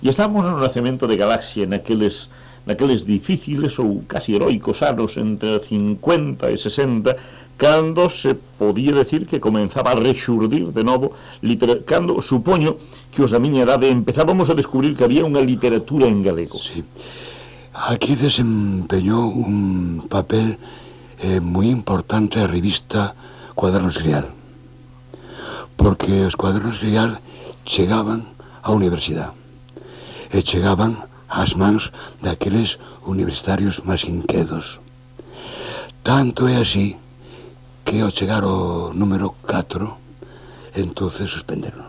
E estamos no nacemento de Galaxia naqueles difíciles ou casi heroicos anos entre 50 e 60, cando se podía decir que comenzaba a rexurdir de novo, cando supoño que os da miña edade empezábamos a descubrir que había unha literatura en galego. Sí. Aquí desempeñou un papel moi importante a revista Cuadernos Grial, porque os Cuadernos Grial chegaban á universidade e chegaban ás mans daqueles universitarios máis inquedos. Tanto é así que ao chegar ao número 4 entonces suspenderon.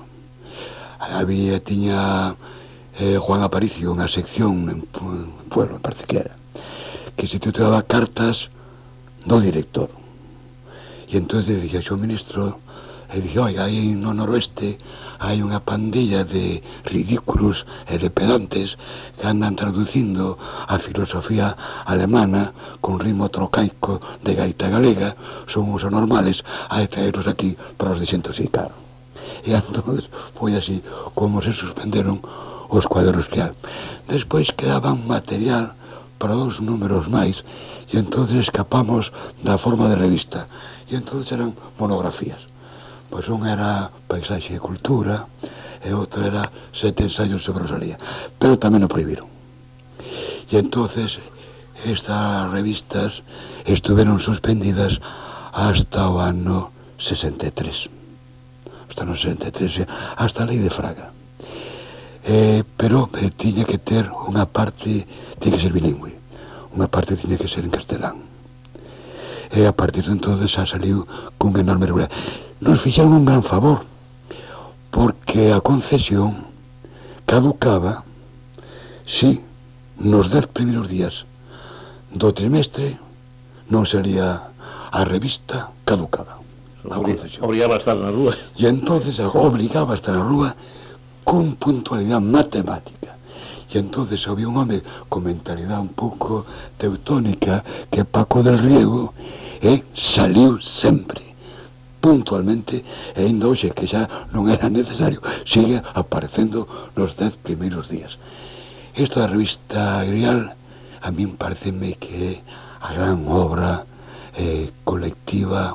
Tiña Juan Aparicio unha sección en Pueblo, me parece que era, que se titulaba Cartas do Director, e entonces dixo ao ministro e dixo, oiga, aí no noroeste hai unha pandilla de ridículos e de pedantes que andan traducindo a filosofía alemana con ritmo trocaico de gaita galega, son os anormales, hai traeros aquí para os desintoxicar. E entonces foi así como se suspenderon os Cuadernos Grial. Despois quedaban material para 2 números máis, e entonces escapamos da forma de revista, e entonces eran monografías. Pois un era Paisaxe e Cultura e outro era 7 ensaios sobre Rosalía, pero tamén o prohibiron. E entonces estas revistas estuveron suspendidas hasta o ano 63, hasta a lei de Fraga. Pero tiña que ter unha parte, tiña que ser bilingüe, unha parte tiña que ser en castelán, e a partir de entonces xa saliu cun enorme regularidade. Nos fixeron un gran favor, porque a concesión caducaba si nos 10 primeiros días do trimestre non salía a revista, caducaba a concesión. Obrigaba a estar na rúa. E entonces obligaba a estar na rúa con puntualidade matemática. E entonces había un home con mentalidade un pouco teutónica, que Paco del Riego, e saliu sempre puntualmente, e ainda hoxe que xa non era necesario, sigue aparecendo nos 10 primeiros días. Isto da revista Grial a min pareceme que é a gran obra colectiva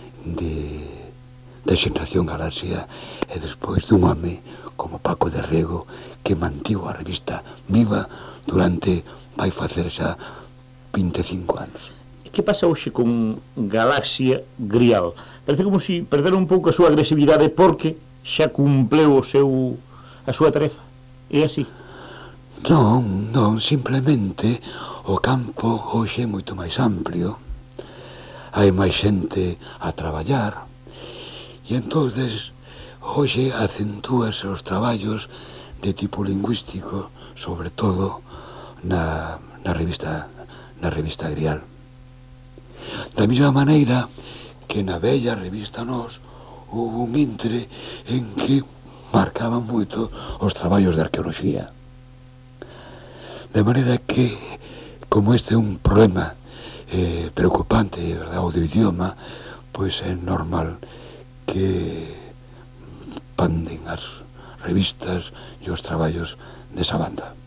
de Xeneración Galaxia, e despois dun home como Paco de Riego, que mantivo a revista viva durante, vai facer xa 25 anos. Que pasa hoxe con Galaxia Grial? Parece como se perdera un pouco a súa agresividade porque xa cumpleu a súa tarefa. É así? Non, simplemente o campo hoxe é moito máis amplio, hai máis xente a traballar, e entonces hoxe acentúase os traballos de tipo lingüístico, sobre todo na revista Grial. Da mesma maneira que na bella revista Nós houve un intre en que marcaban moito os traballos de arqueoloxía. De maneira que, como este é un problema preocupante, verdad, o do idioma, pois é normal que panden as revistas e os traballos desa banda.